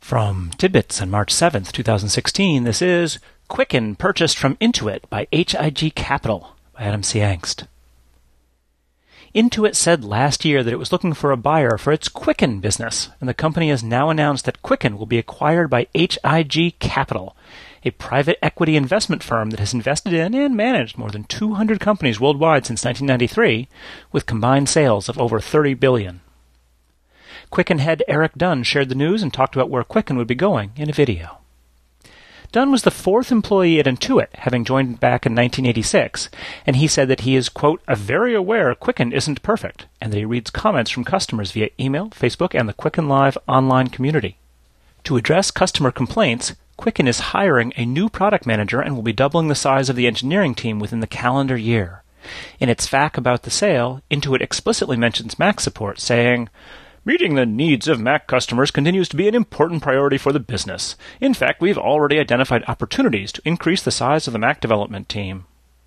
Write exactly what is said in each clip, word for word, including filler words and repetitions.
From Tidbits on March seventh, twenty sixteen, this is Quicken Purchased from Intuit by H I G Capital by Adam C. Angst. Intuit said last year that it was looking for a buyer for its Quicken business, and the company has now announced that Quicken will be acquired by H I G Capital, a private equity investment firm that has invested in and managed more than two hundred companies worldwide since nineteen ninety-three, with combined sales of over thirty billion dollars. Quicken head Eric Dunn shared the news and talked about where Quicken would be going in a video. Dunn was the fourth employee at Intuit, having joined back in nineteen eighty-six, and he said that he is, quote, very aware Quicken isn't perfect, and that he reads comments from customers via email, Facebook, and the Quicken Live online community. To address customer complaints, Quicken is hiring a new product manager and will be doubling the size of the engineering team within the calendar year. In its F A Q about the sale, Intuit explicitly mentions Mac support, saying, "Meeting the needs of Mac customers continues to be an important priority for the business. In fact, we've already identified opportunities to increase the size of the Mac development team."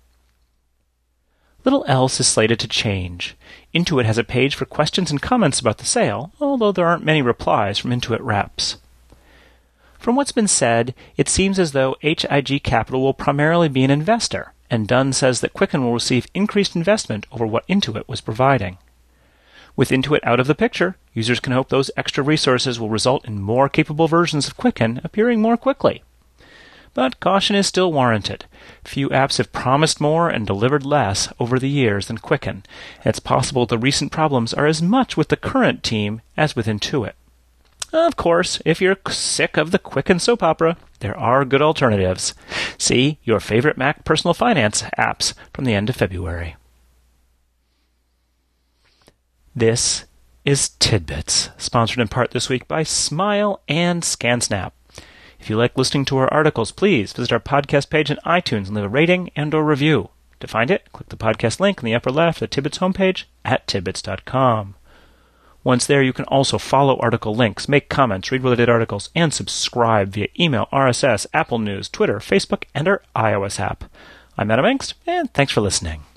Little else is slated to change. Intuit has a page for questions and comments about the sale, although there aren't many replies from Intuit reps. From what's been said, it seems as though H I G Capital will primarily be an investor, and Dunn says that Quicken will receive increased investment over what Intuit was providing. With Intuit out of the picture, users can hope those extra resources will result in more capable versions of Quicken appearing more quickly. But caution is still warranted. Few apps have promised more and delivered less over the years than Quicken, and it's possible the recent problems are as much with the current team as with Intuit. Of course, if you're sick of the Quicken soap opera, there are good alternatives. See your favorite Mac personal finance apps from the end of February. This is Tidbits, sponsored in part this week by Smile and ScanSnap. If you like listening to our articles, please visit our podcast page on iTunes and leave a rating and or review. To find it, click the podcast link in the upper left of the Tidbits homepage at tidbits dot com. Once there, you can also follow article links, make comments, read related articles, and subscribe via email, R S S, Apple News, Twitter, Facebook, and our iOS app. I'm Adam Angst, and thanks for listening.